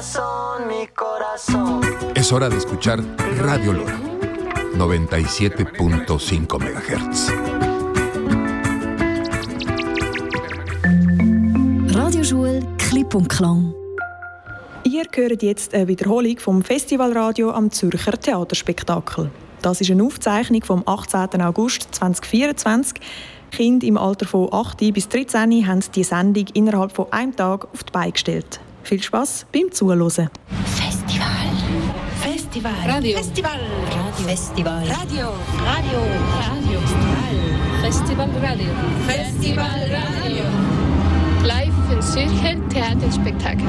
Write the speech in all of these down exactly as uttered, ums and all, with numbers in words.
corazón, mi corazón. Es hora de escuchar Radio Lora, noventa y siete punto cinco megahertz. Radioschule Klipp und Klang. Ihr hört jetzt eine Wiederholung vom Festivalradio am Zürcher Theaterspektakel. Das ist eine Aufzeichnung vom achtzehnten August zweitausendvierundzwanzig. Kinder im Alter von acht bis dreizehn haben die Sendung innerhalb von einem Tag auf die Beine gestellt. Viel Spass beim Zuhören. Festival. Festival. Radio. Festival. Radio. Festival. Radio. Radio. Radio. Festival Radio. Festival Radio. Live im Zürcher Theaterspektakel.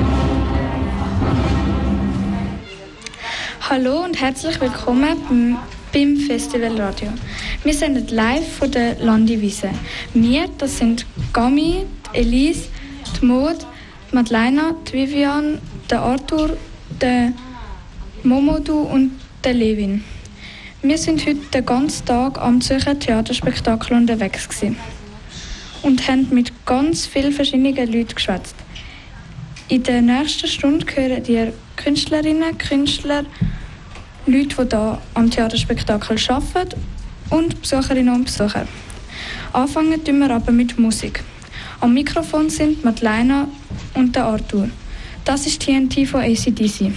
Hallo und herzlich willkommen beim Festival Radio. Wir sind live von der Landiwiese. Wir, das sind Gami, die Elise, die Maud, die Madeleine, die Vivian, der Arthur, der Momodu und der Levin. Wir sind heute den ganzen Tag am Zürcher Theaterspektakel unterwegs gewesen und haben mit ganz vielen verschiedenen Leuten geschwätzt. In der nächsten Stunde hören ihr Künstlerinnen, Künstler, Leute, die hier am Theaterspektakel arbeiten und Besucherinnen und Besucher. Anfangen tun wir aber mit Musik. Am Mikrofon sind Madeleine und der Arthur. Das ist T N T von A C D C.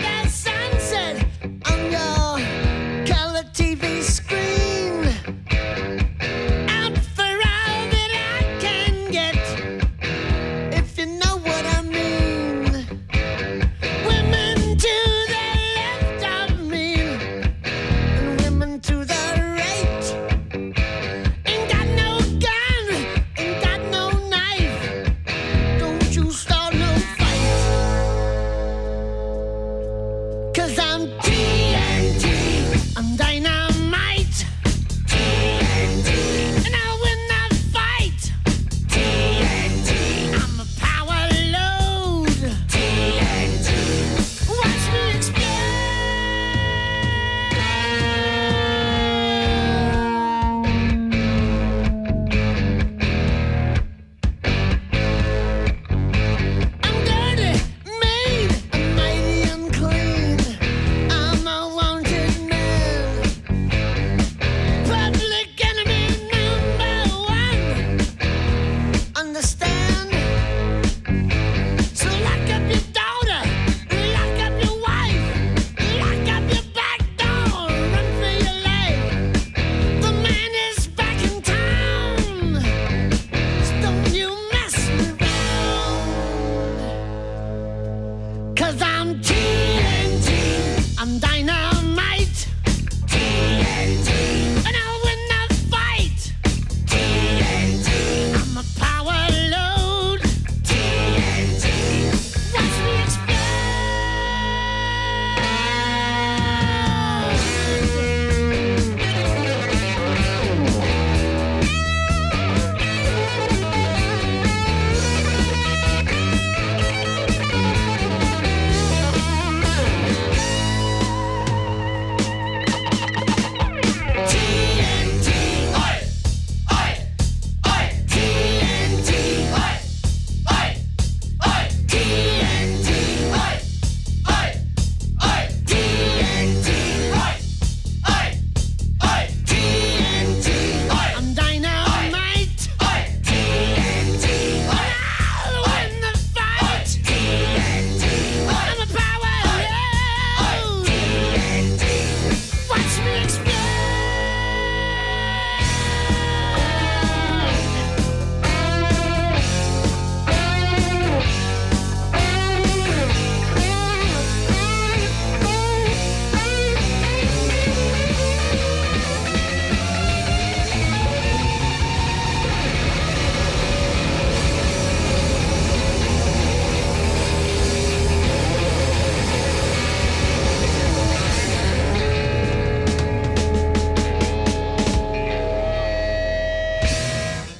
T V screen.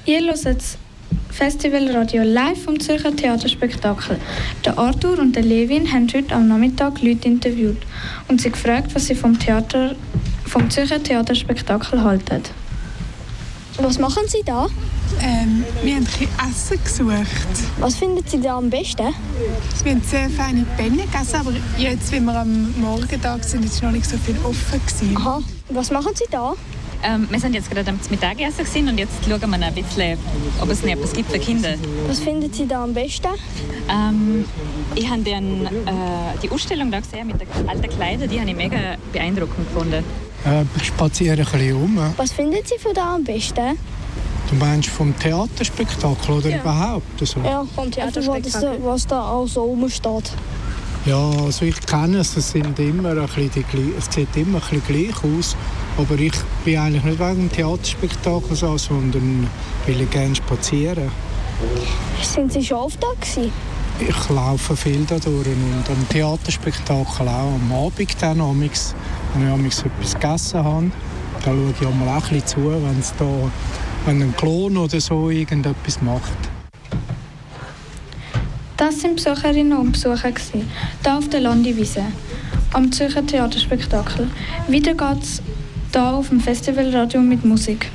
Ihr hört das Festivalradio live vom Zürcher Theaterspektakel. Der Arthur und der Levin haben heute am Nachmittag Leute interviewt und sie gefragt, was sie vom, Theater, vom Zürcher Theaterspektakel halten. Was machen Sie da? Ähm, wir haben ein bisschen Essen gesucht. Was finden Sie da am besten? Wir haben sehr feine Bälle gegessen, aber jetzt, wenn wir am Morgen da sind, ist noch nicht so viel offen gewesen. Aha. Was machen Sie da? Ähm, wir sind jetzt gerade am Mittagessen und jetzt schauen wir ein bisschen, ob es noch etwas gibt für Kinder. Was finden Sie da am besten? Ähm, ich habe den, äh, die Ausstellung da gesehen mit den alten Kleidern, die habe ich mega beeindruckend gefunden. Äh, ich spaziere ein bisschen um. Was finden Sie von da am besten? Du meinst vom Theaterspektakel oder ja. überhaupt? So? Ja, vom Theaterspektakel. Also, was da auch so rumsteht. Ja, also ich kenne es, es, sind immer ein bisschen die, es sieht immer ein bisschen gleich aus. Aber ich bin eigentlich nicht wegen dem Theaterspektakel so, sondern will ich gerne spazieren. Sind Sie schon oft da gewesen? Ich laufe viel da durch und am Theaterspektakel auch am Abend dann, amigs, wenn ich amigs etwas gegessen habe. Da schaue ich auch mal ein bisschen zu, wenn es da, wenn ein Klon oder so irgendetwas macht. Das waren Besucherinnen und Besucher hier auf der Landiwiese, am Zürcher Theaterspektakel. Weiter geht's hier auf dem Festivalradio mit Musik.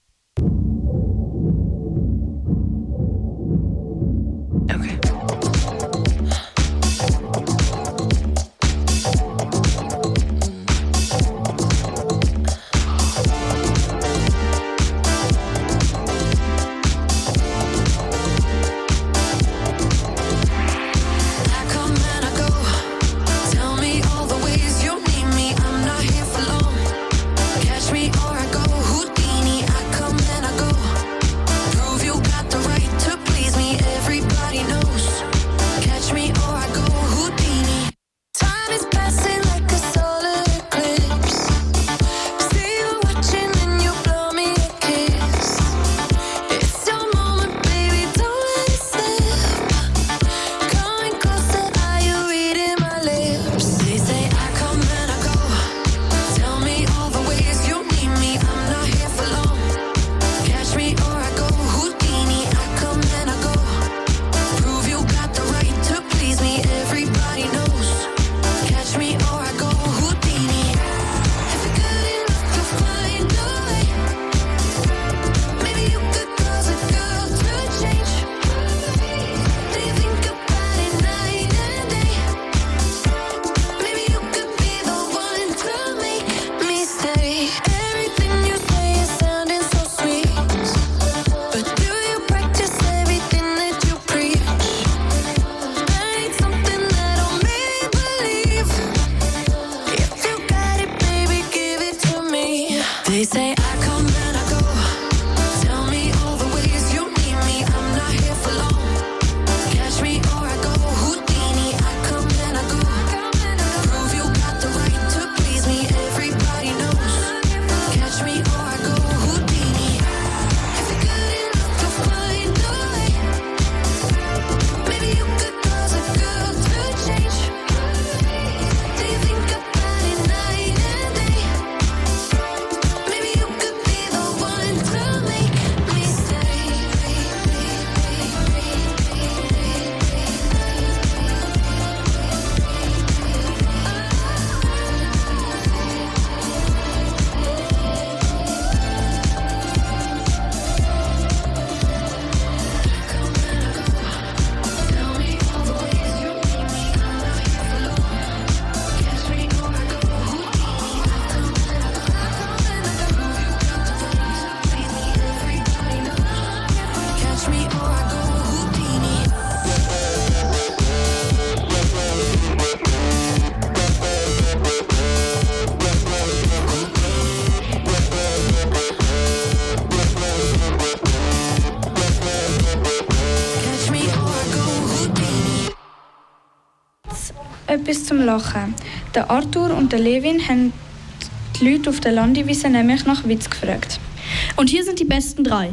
Etwas zum Lachen. Der Arthur und der Levin haben die Leute auf der Landiwiese nämlich nach Witz gefragt. Und hier sind die besten drei.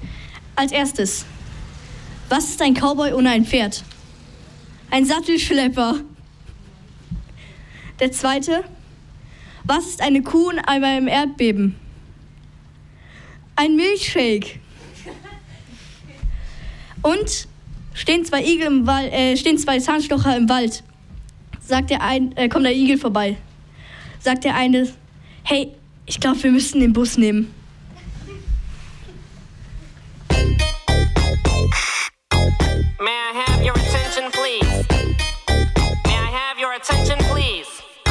Als erstes: Was ist ein Cowboy ohne ein Pferd? Ein Sattelschlepper. Der zweite: Was ist eine Kuh bei einem Erdbeben? Ein Milchshake. Und stehen zwei Igel im Wald, äh, stehen zwei Zahnstocher im Wald. Sagt der ein, äh, kommt der Igel vorbei. Sagt der eine, hey, ich glaube, wir müssen den Bus nehmen. May I have your attention, please? May I have your attention, please?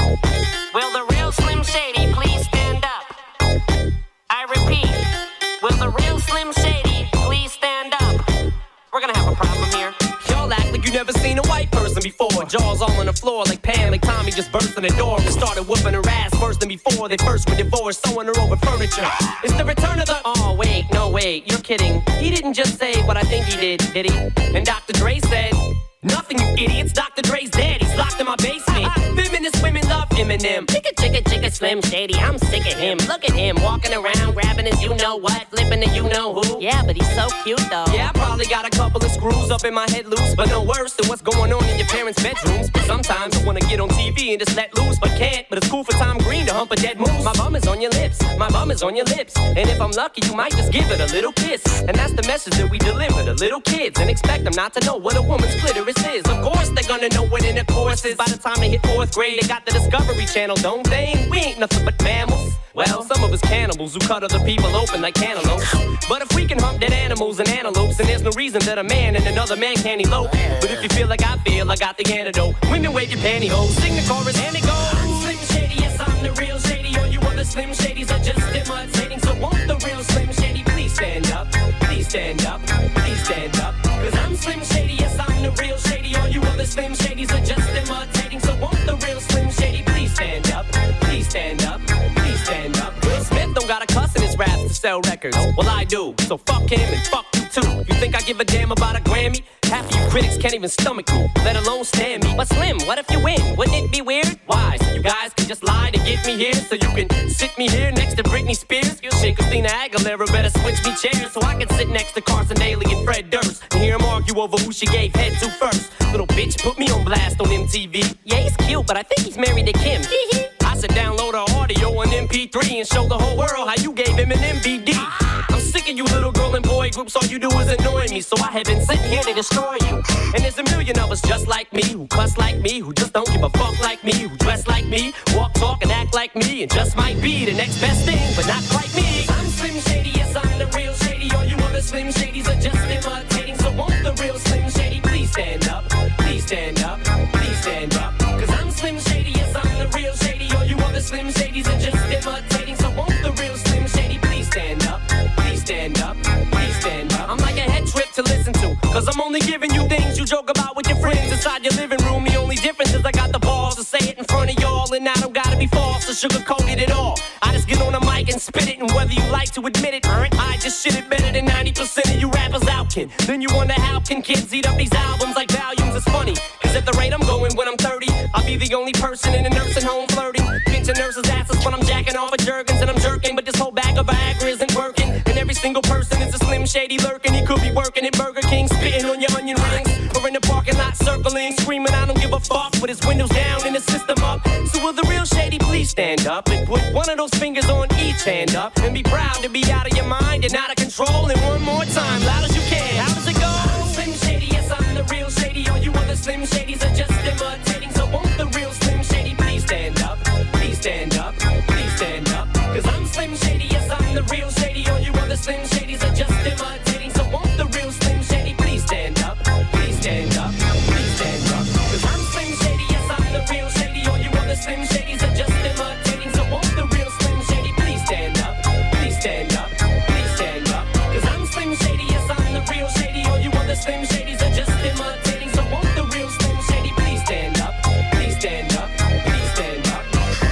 Will the real Slim Shady please stand up? I repeat, will the real Slim Shady please stand up? We're gonna have a problem here. Y'all act like you never seen a white person before. Jaws all on the floor like Pam, like Tommy just burst in the door and started whooping her ass worse than before. They first were divorced, sewing her over furniture. It's the return of the... Oh, wait, no, wait, you're kidding. He didn't just say what I think he did, did he? And Doctor Dre said... Nothing, you idiots. Doctor Dre's dead. He's locked in my basement. Feminist women love Eminem. Chicka, chicka, chicka, Slim Shady. I'm sick of him. Look at him walking around, grabbing his you-know-what, flipping the you-know-who. Yeah, but he's so cute, though. Yeah, I probably got a couple of screws up in my head loose, but no worse than what's going on in your parents' bedrooms. But sometimes I wanna get on T V and just let loose, but can't. But it's cool for Tom Green to hump a dead moose. My bum is on your lips. My bum is on your lips. And if I'm lucky, you might just give it a little kiss. And that's the message that we deliver to little kids and expect them not to know what a woman's clitoris is. Of course they're gonna know what intercourse is. By the time they hit fourth grade, they got the Discovery Channel, don't they? We ain't nothing but mammals. Well, some of us cannibals who cut other people open like cantaloupes. But if we can hump dead animals and antelopes, then there's no reason that a man and another man can't elope. But if you feel like I feel, I got the antidote. Women wave your pantyhose, sing the chorus and it goes. I'm Slim Shady, yes I'm the real Shady. All you other Slim Shadys are just imitating. So won't the real Slim Shady please stand up? Please stand up, please stand up. Cause I'm Slim Shady, yes I'm the real Shady. All you other Slim Shadys are just imitating. So won't the real Slim Shady please stand up? Please stand up, please stand up. Will Smith don't got a cuss in his raps to sell records. Well, I do, so fuck him and fuck you too. You think I give a damn about a Grammy? Half of you critics can't even stomach me, let alone stand me. But Slim, what if you win? Wouldn't it be weird? Why? So you guys can just lie to get me here, so you can sit me here next to Britney Spears. Shit, Christina Aguilera better switch me chairs so I can sit next to Carson Daly and Fred Durst and hear them argue over who she gave head to first. Little bitch put me on blast on M T V. Yeah, he's cute, but I think he's married to Kim. I said download her audio on M P three and show the whole world how you gave him an M V D. I'm sick of you little girl and boy groups, all you do is annoy me, so I have been sitting here to destroy you. And there's a million of us just like me, who cuss like me, who just don't give a fuck like me, who dress like me, walk, talk, and act like me, and just might be the next best thing, but not quite me. I'm Slim Shady, yes I'm the real Shady, all you other Slim Shadys are just imitating, so won't the real Slim Shady please stand up, please stand up, please stand up. Cause I'm Slim Shady, yes I'm the real Shady, all you other Slim Shadys are just imitating, so won't the real Slim Shady please stand up, please stand up, please stand up. I'm like a head trip to listen to, cause I'm only giving you things you joke about with your friends inside your living room. The only difference is I got the balls to say it in front of y'all, and I don't gotta be false or sugar-coated at all. I just get on the mic and spit it, and whether you like to admit it, I just shit it better than ninety percent of you rappers out, kid. Then you wonder how can kids eat up these albums like volumes? It's funny, cause at the rate I'm going when I'm thirty, I'll be the only person in a nursing home flirting, pinching nurses' asses when I'm jacking off of Jergens and I'm jerking, but this whole bag of Viagra isn't working, and every single person is a Slim Shady lurking. He could be working at Burger King, spitting on your onion rings, or in the parking lot circling, screaming I don't give a fuck, with his windows down and his system up. So will the real Shady please stand up and put one of those fingers on each hand up and be proud to be out of your mind and out of control? And one more time, loud as you can, how does it go? I'm Slim Shady, yes I'm the real Shady, all you other Slim Shadys are just imitating, so won't the real Slim Shady please stand up, please stand up, please stand up. Cause I'm Slim Shady, yes I'm the real Shady, all you other Slim Shadys are just imitating, so won't the real Slim Shady please stand up, please stand up, please stand up. Cause I'm Slim Shady, yes I'm the real Shady, all you other Slim Shadys are just imitating, so won't the real Slim Shady please stand up, please stand up, please stand up. Cause I'm Slim Shady, yes I'm the real Shady, all you other Slim Shadys are just imitating, so won't the real Slim Shady please stand up, please stand up, please stand up.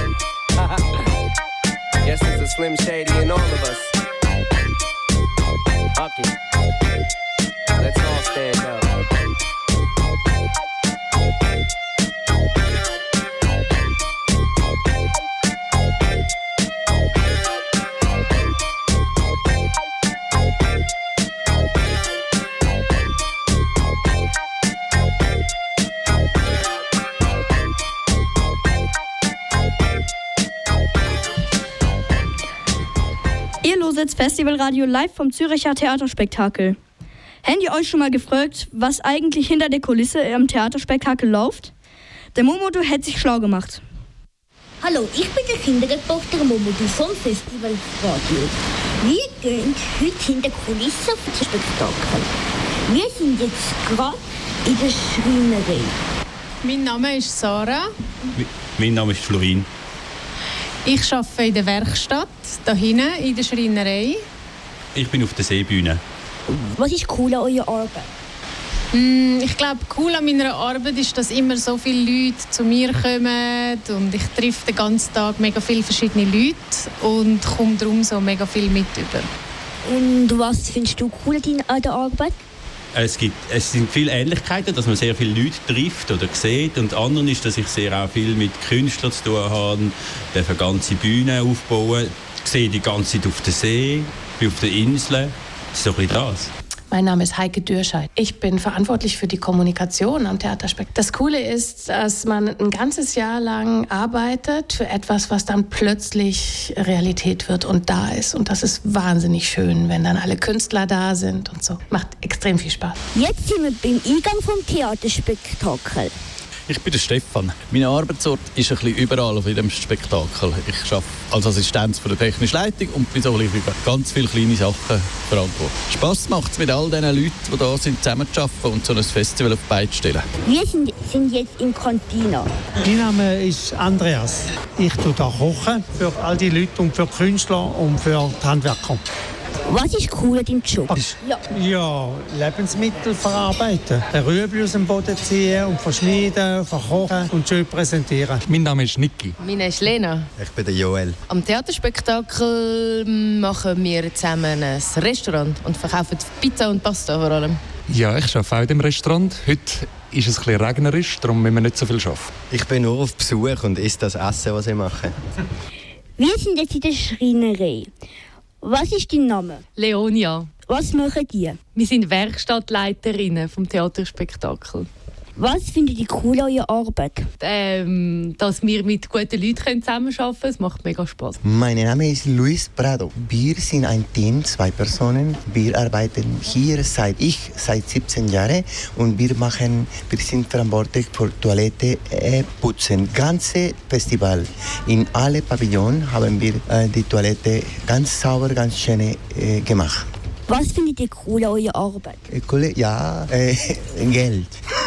Guess there's a Slim Shady in all of us. Fuck it. Let's all stand up. Ihr loset Festivalradio live vom Zürcher Theaterspektakel. Habt ihr euch schon mal gefragt, was eigentlich hinter der Kulisse am Theaterspektakel läuft? Der Momodu hat sich schlau gemacht. Hallo, ich bin der Kinderreporter Momodu vom Festival Radio. Wir gehen heute hinter die Kulissen auf das Spektakel. Wir sind jetzt gerade in der Schreinerei. Mein Name ist Sarah. Mein Name ist Florin. Ich arbeite in der Werkstatt, hier hinten in der Schreinerei. Ich bin auf der Seebühne. Was ist cool an eurer Arbeit? Mm, ich glaube, cool an meiner Arbeit ist, dass immer so viele Leute zu mir kommen und ich treffe den ganzen Tag mega viele verschiedene Leute und komme darum so mega viel mit über. Und was findest du cool an der Arbeit? Es, gibt, es sind viele Ähnlichkeiten, dass man sehr viele Leute trifft oder sieht. Und anderen ist, dass ich sehr auch viel mit Künstlern zu tun habe, darf eine ganze Bühne aufbauen, ich sehe die ganze Zeit auf der See, bin auf der Insel. Das ist so ein bisschen das. Mein Name ist Heike Dürscheid. Ich bin verantwortlich für die Kommunikation am Theaterspektakel. Das Coole ist, dass man ein ganzes Jahr lang arbeitet für etwas, was dann plötzlich Realität wird und da ist. Und das ist wahnsinnig schön, wenn dann alle Künstler da sind und so. Macht extrem viel Spaß. Jetzt sind wir beim Eingang vom Theaterspektakel. Ich bin der Stefan. Mein Arbeitsort ist ein bisschen überall auf jedem Spektakel. Ich arbeite als Assistenz für die technische Leitung und bin so ein bisschen für ganz viele kleine Sachen verantwortlich. Spass macht es, mit all diesen Leuten, die da sind, zusammenzuarbeiten und so ein Festival auf die Beine zu stellen. Wir sind, sind jetzt in Cantina. Mein Name ist Andreas. Ich tue da kochen für all die Leute und für die Künstler und für die Handwerker. Was ist cool an deinem Job? Ja. ja, Lebensmittel verarbeiten. Den Rüebli aus dem Boden ziehen und verschneiden, verkochen und schön präsentieren. Mein Name ist Niki. Mein Name ist Lena. Ich bin der Joel. Am Theaterspektakel machen wir zusammen ein Restaurant und verkaufen Pizza und Pasta vor allem. Ja, ich arbeite auch in dem Restaurant. Heute ist es ein bisschen regnerisch, darum müssen wir nicht so viel arbeiten. Ich bin nur auf Besuch und esse das Essen, was ich mache. Wir sind jetzt in der Schreinerei. Was ist dein Name? Leonia. Was machen die? Wir sind Werkstattleiterinnen vom Theaterspektakel. Was findet ihr cool an eurer Arbeit? Ähm, dass wir mit guten Leuten zusammenarbeiten können. Es macht mega Spaß. Mein Name ist Luis Prado. Wir sind ein Team, zwei Personen. Wir arbeiten hier seit ich seit siebzehn Jahren und wir machen, wir sind verantwortlich für Toilette äh, putzen. Ganze Festival. In alle Pavillons haben wir äh, die Toilette ganz sauber, ganz schön äh, gemacht. Was findet ihr cool an eurer Arbeit? Cool, ja, äh, Geld.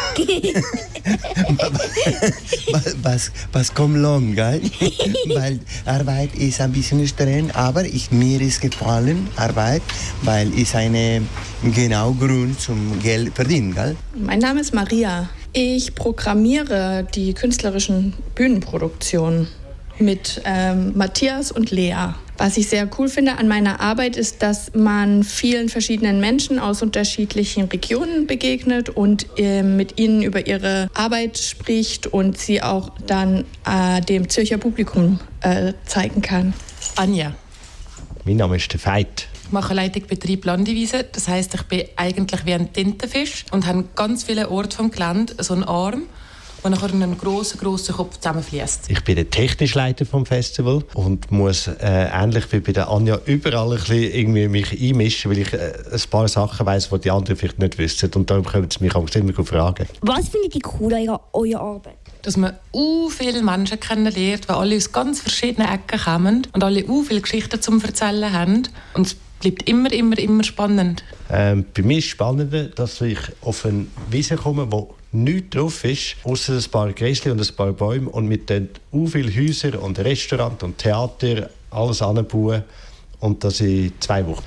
was, was kommt lang, gell? Weil Arbeit ist ein bisschen streng, aber ich, mir ist gefallen Arbeit, weil es ein genau Grund zum Geld verdienen, gell? Mein Name ist Maria. Ich programmiere die künstlerischen Bühnenproduktionen mit ähm, Matthias und Lea. Was ich sehr cool finde an meiner Arbeit ist, dass man vielen verschiedenen Menschen aus unterschiedlichen Regionen begegnet und äh, mit ihnen über ihre Arbeit spricht und sie auch dann äh, dem Zürcher Publikum äh, zeigen kann. Anja. Mein Name ist der Veit. Ich mache Leitungsbetrieb Landewiese. Das heisst, ich bin eigentlich wie ein Tintenfisch und habe ganz viele Orte vom Gelände so einen Arm, der nachher in einen grossen, grossen Kopf zusammenfließt. Ich bin der technische Leiter vom Festival und muss äh, ähnlich wie bei der Anja überall ein bisschen irgendwie mich einmischen, weil ich äh, ein paar Sachen weiss, die die anderen vielleicht nicht wissen. Und darum können sie mich auch immer fragen. Was findet ihr cool an eurer Arbeit? Dass man u viele Menschen kennenlernt, die alle aus ganz verschiedenen Ecken kommen und alle u viele Geschichten zum Erzählen haben. Und es bleibt immer, immer, immer spannend. Ähm, bei mir ist es spannender, dass ich auf eine Wiese komme, wo nichts drauf ist, außer ein paar Gräschen und ein paar Bäume und mit den u viele Häuser und Restaurants und Theater alles anbauen und das in zwei Wochen.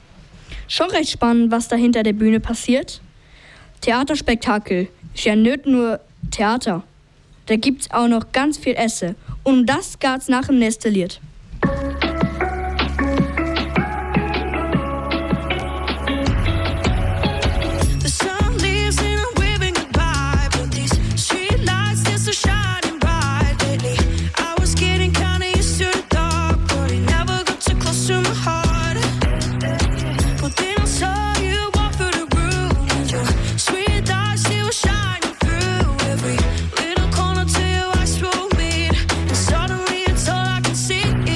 Schon recht spannend, was da hinter der Bühne passiert. Theaterspektakel ist ja nicht nur Theater. Da gibt's auch noch ganz viel Essen. Und um das geht's nach dem nächsten Lied. See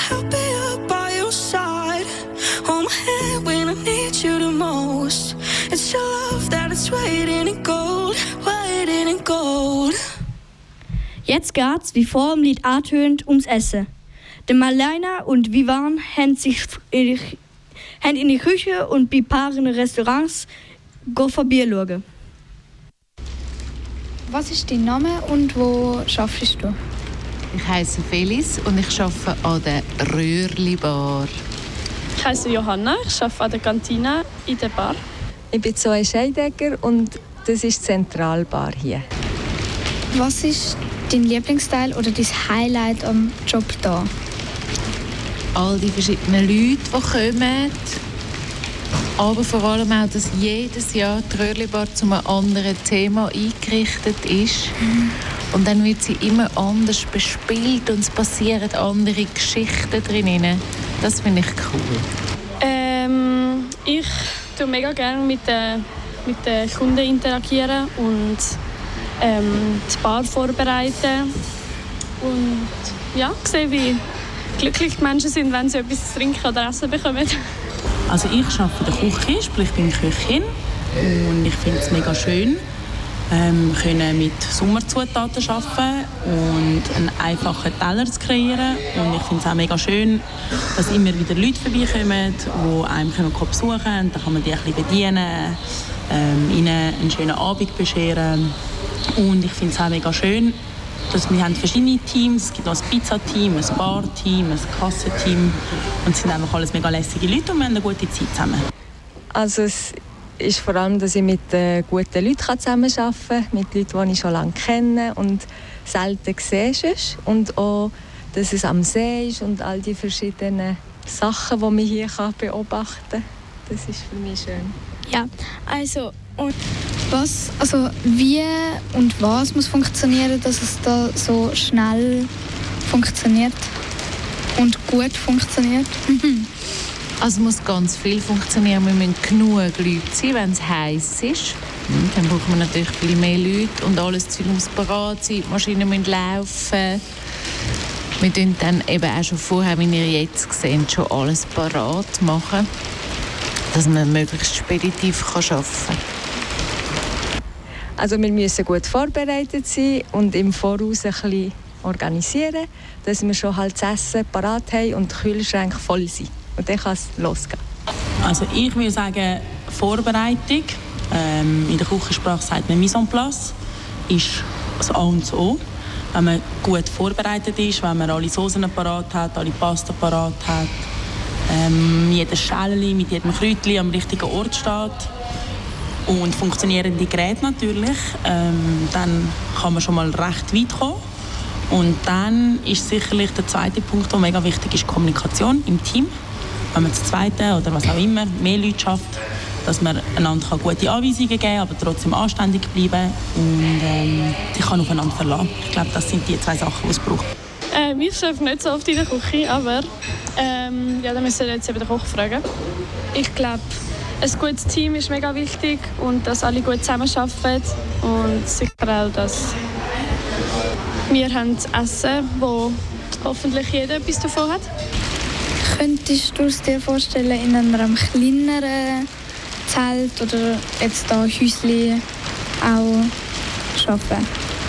I'll be up by your side. Hold my hand when I need you the most. It's your love that is waiting in gold, waiting in gold. Jetzt geht's, wie vor dem Lied antönt, ums Essen. Der Marlena und Vivan haben sich in die, haben in die Küche und bei Paaren Restaurants vorbei schauen. Was ist dein Name und wo arbeitest du? Ich heiße Felis und ich arbeite an der Röhrli-Bar. Ich heiße Johanna, ich arbeite an der Kantine in der Bar. Ich bin Zoe Scheidegger und das ist die Zentralbar hier. Was ist dein Lieblingsteil oder dein Highlight am Job hier? All die verschiedenen Leute, die kommen. Aber vor allem auch, dass jedes Jahr die Röhrli-Bar zu einem anderen Thema eingerichtet ist. Mhm. Und dann wird sie immer anders bespielt und es passieren andere Geschichten drin. Das finde ich cool. Ähm, ich tue mega gerne mit den, mit den Kunden interagieren und ähm, die Bar vorbereiten. Und ja, sehen, wie glücklich die Menschen sind, wenn sie etwas zu trinken oder essen bekommen. Also ich arbeite in der Küche, sprich ich bin Köchin und ich finde es mega schön, ähm, können mit Sommerzutaten arbeiten und einen einfachen Teller zu kreieren. Und ich finde es auch mega schön, dass immer wieder Leute vorbeikommen, die einem besuchen können. Dann kann man die ein bisschen bedienen, ähm, ihnen einen schönen Abend bescheren. Und ich finde es auch mega schön, dass wir haben verschiedene Teams. Es gibt noch ein Pizza-Team, ein Bar-Team, ein Kassenteam. Und es sind einfach alles mega lässige Leute und wir haben eine gute Zeit zusammen. Also es ist vor allem, dass ich mit äh, guten Leuten zusammenarbeiten kann, mit Leuten, die ich schon lange kenne und selten sehe. Und auch, dass es am See ist und all die verschiedenen Sachen, die man hier beobachten kann. Das ist für mich schön. Ja, also und was, also wie und was muss funktionieren, dass es da so schnell funktioniert und gut funktioniert? Also muss ganz viel funktionieren. Wir müssen genug Leute sein, wenn es heiß ist. Dann braucht man natürlich viel mehr Leute und alles Zeug muss bereit sein. Die Maschinen müssen laufen. Wir tun dann eben auch schon vorher, wie ihr jetzt seht, schon alles bereit machen, dass man möglichst speditiv arbeiten kann. Also wir müssen gut vorbereitet sein und im Voraus ein bisschen organisieren, dass wir schon halt das Essen parat haben und die Kühlschränke voll sind. Und dann kann es losgehen. Also ich würde sagen, Vorbereitung, ähm, in der Küchensprache sagt man Mise en place, ist das A und das O. Wenn man gut vorbereitet ist, wenn man alle Soßen parat hat, alle Pasta parat hat, ähm, jedes Schälchen mit jedem Kräutchen am richtigen Ort steht und funktionierende Geräte natürlich, ähm, dann kann man schon mal recht weit kommen. Und dann ist sicherlich der zweite Punkt, der mega wichtig ist, Kommunikation im Team. Wenn man zu zweiten oder was auch immer mehr Leute schafft, dass man einander gute Anweisungen geben kann, aber trotzdem anständig bleiben und ähm, sich kann aufeinander verlassen. Ich glaube, das sind die zwei Sachen, die es braucht. Ähm, ich arbeite nicht so oft in der Küche, aber ähm, ja, da müssen wir jetzt eben den Koch fragen. Ich glaube, ein gutes Team ist mega wichtig und dass alle gut zusammenarbeiten und sicher auch, dass wir haben Essen, wo hoffentlich jeder etwas davon hat. Könntest du es dir vorstellen, in einem kleineren Zelt oder jetzt da Häuschen auch arbeiten?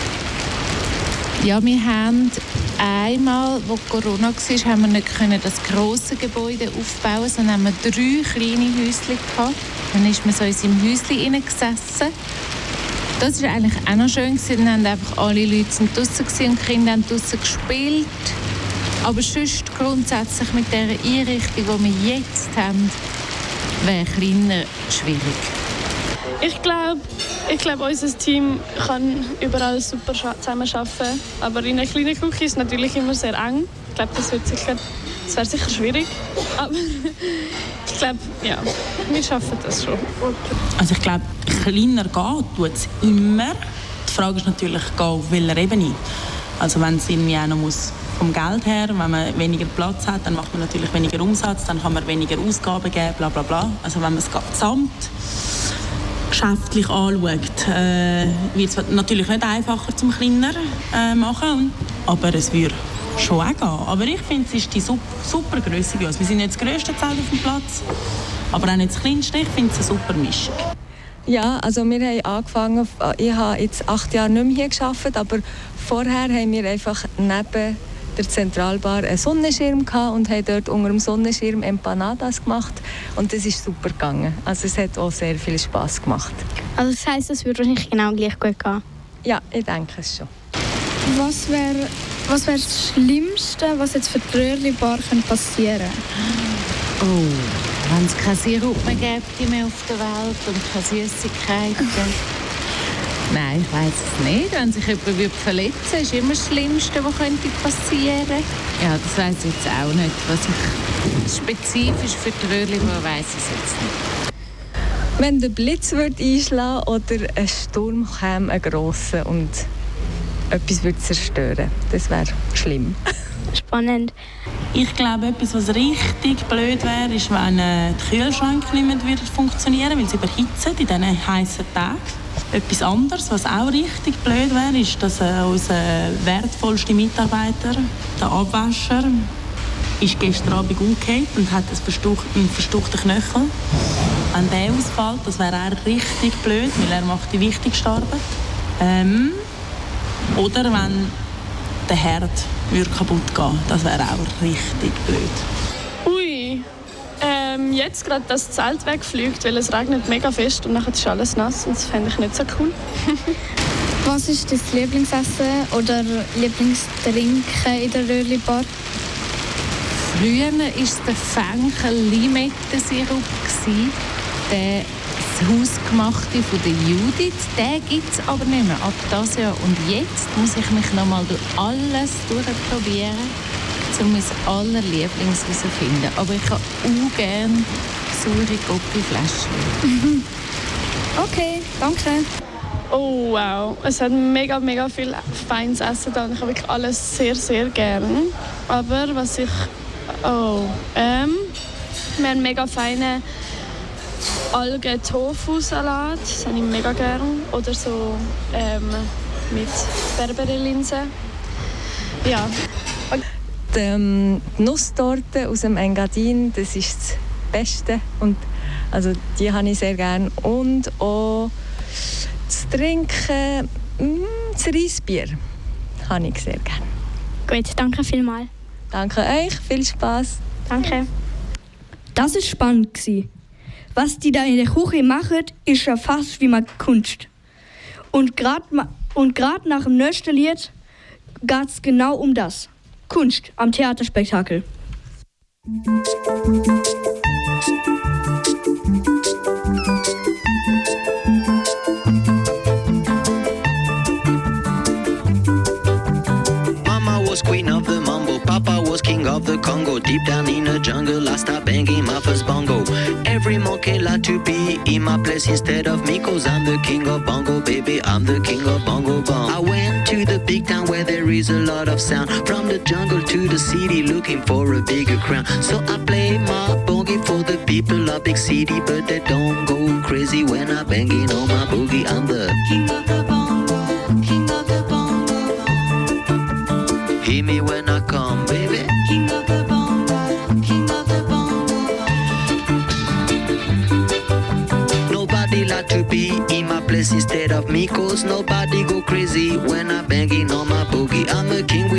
Ja, wir haben einmal, wo Corona war, haben wir nicht können das grosse Gebäude aufbauen, sondern haben wir drei kleine Häuschen gehabt. Dann ist man so in seinem Häuschen hineingesessen. Das war eigentlich auch noch schön. Dann haben einfach alle Leute draussen und die Kinder haben draussen gespielt. Aber sonst grundsätzlich mit der Einrichtung, die wir jetzt haben, wäre kleiner schwierig. Ich glaube, ich glaube, unser Team kann überall super zusammenarbeiten. Aber in einer kleinen Küche ist es natürlich immer sehr eng. Ich glaube, das, wird sicher, das wäre sicher schwierig. Aber ich glaube, ja, wir schaffen das schon. Also ich glaube, kleiner gehen tut es immer. Die Frage ist natürlich, auf welcher Ebene. Also wenn es irgendwie auch noch muss, vom Geld her, wenn man weniger Platz hat, dann macht man natürlich weniger Umsatz, dann kann man weniger Ausgaben geben, bla bla bla. Also wenn man es gesamt geschäftlich anschaut, äh, wird es natürlich nicht einfacher zum kleiner äh, machen, aber es würde schon auch gehen. Aber ich finde, es ist die super, super Grösse bei uns. Wir sind nicht das grösste Zelt auf dem Platz, aber auch nicht das kleinste. Ich finde es eine super Mischung. Ja, also wir haben angefangen, ich habe jetzt acht Jahre nicht mehr hier gearbeitet, aber vorher haben wir einfach neben der Zentralbar einen Sonnenschirm gehabt und haben dort unter dem Sonnenschirm Empanadas gemacht und das ist super gegangen. Also es hat auch sehr viel Spass gemacht. Also das heisst, es würde wahrscheinlich genau gleich gut gehen? Ja, ich denke es schon. Was wäre was wär das Schlimmste, was jetzt für die Röhrli-Bar passieren könnte? Oh, wenn es keinen Sirup mehr gäbe mehr auf der Welt und keine Süßigkeiten. Nein, ich weiss es nicht. Wenn sich jemand verletzen würde, ist immer das Schlimmste, was könnte passieren könnte. Ja, das weiss ich jetzt auch nicht. Was ich spezifisch für die Röhrli-Bar weiss ich jetzt nicht. Wenn der Blitz würde einschlagen oder ein Sturm käme, ein grosser, und etwas würde zerstören, das wäre schlimm. Spannend. Ich glaube, etwas, was richtig blöd wäre, ist, wenn äh, die Kühlschränke nicht mehr funktionieren würden, weil sie überhitzen in diesen heißen Tagen. Etwas anderes, was auch richtig blöd wäre, ist, dass äh, unser wertvollster Mitarbeiter, der Abwäscher, ist gestern Abend umgekehrt und hat einen verstuchten, einen verstuchten Knöchel. Wenn der ausfällt, das wäre auch richtig blöd, weil er macht die wichtigste Arbeit. Ähm, oder wenn der Herd würde kaputt gehen, das wäre auch richtig blöd. Ui, ähm, jetzt gerade das Zelt wegfliegt, weil es regnet mega fest und nachher ist alles nass und das fände ich nicht so cool. Was ist dein Lieblingsessen oder Lieblingstrinken in der Röhrli-Bar? Früher war es der Fenchel-Limettensirup, der hausgemachte von der Judith. Den gibt es aber nicht mehr ab das Jahr. Und jetzt muss ich mich noch mal durch alles durchprobieren, um mein allerlieblings herauszufinden. Aber ich habe auch gerne saure Goppi-Fläschchen. Okay, danke. Oh wow, es hat mega, mega viel feines Essen da. Ich habe wirklich alles sehr, sehr gern. Aber was ich... Oh, ähm... Wir haben mega feine Algen-Tofu-Salat. Das habe ich mega gern. Oder so ähm, mit Berbere-Linsen. Ja. Die, ähm, die Nusstorte aus dem Engadin, das ist das Beste. Und, also, die habe ich sehr gern. Und auch zu trinken, mh, das Reisbier habe ich sehr gern. Gut, danke vielmals. Danke euch, viel Spaß. Danke. Das war spannend. Was die da in der Küche machen, ist ja fast wie mal Kunst. Und gerade und grad nach dem nächsten Lied geht es genau um das. Kunst am Theaterspektakel. Queen of the mambo, Papa was king of the Congo. Deep down in the jungle, I start banging my first bongo. Every monkey like to be in my place instead of me, cause I'm the king of bongo, baby, I'm the king of bongo bong. I went to the big town where there is a lot of sound. From the jungle to the city, looking for a bigger crown. So I play my boogie for the people of big city, but they don't go crazy when I banging on my boogie. I'm the king of the bongo, king of the bongo. Hear me when I come, baby. King of the bongo, king of the bongo. Nobody like to be in my place instead of me, cause nobody go crazy when I banging on my boogie. I'm a king.